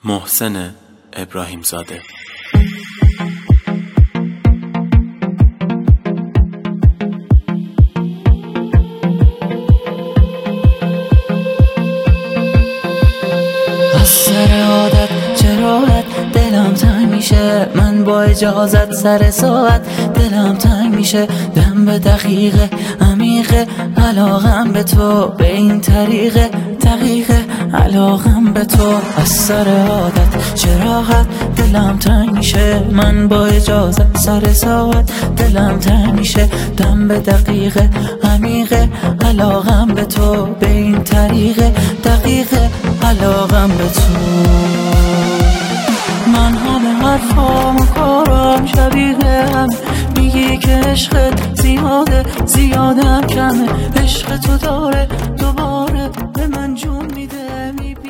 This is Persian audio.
محسن ابراهیمزاده. از سر عادت چرایت دلم تنگ میشه، من با اجازت سر ساعت دلم تنگ میشه، دم به دقیقه عمیقه علاقم به تو، به این طریقه دقیقه علاقم به تو. از سر عادت چرایت دلم تنگ میشه، من با اجازت سر ساعت دلم تنگ میشه، دم به دقیقه عمیقه علاقم به تو، به این طریقه دقیقه علاقم به تو. من همه حرفام و کارام شبیه هم، میگی که عشقت زیاده زیادم کمه، عشق تو داره دوباره به من جون میده.